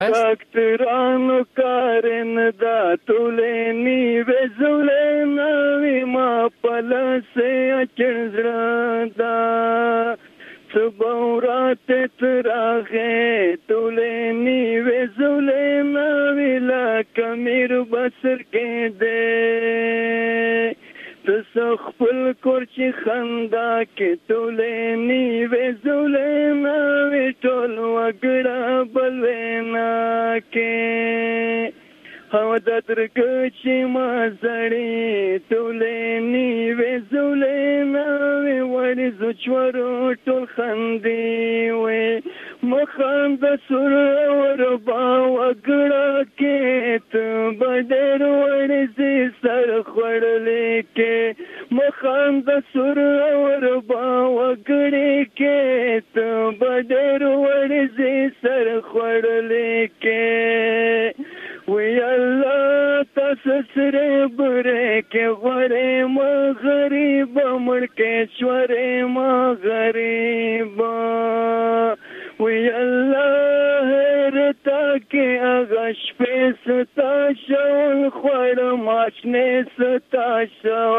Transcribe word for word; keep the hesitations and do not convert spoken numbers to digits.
ډاکټرانو کارن دا ټولې نیوې زولې نوې ما پلسې اچړ دا صبورات تراغه ټولې نیوې زولې نوې لا کمیر بسر کې دې تسخپل کور چې خندا کې ټولې نیوې زولې نوې ټول وګړه بلوینا کې هوا د درګ چې ما زړې ټولې نیوې زولې نوې وړې زچورو ټول خندې وې مخان د سور وربا وګړه کې ته بدر وړې زی سر خړلې کې مخان د سور وربا وګړې کې ته بدر وړې زی سر خړلې کې وی الله تاسو سره بره کې غره ما غریب مړ کې شوره ما غریب وی الله رتا کې اغش په ستا شو خور ماشنه ستا شو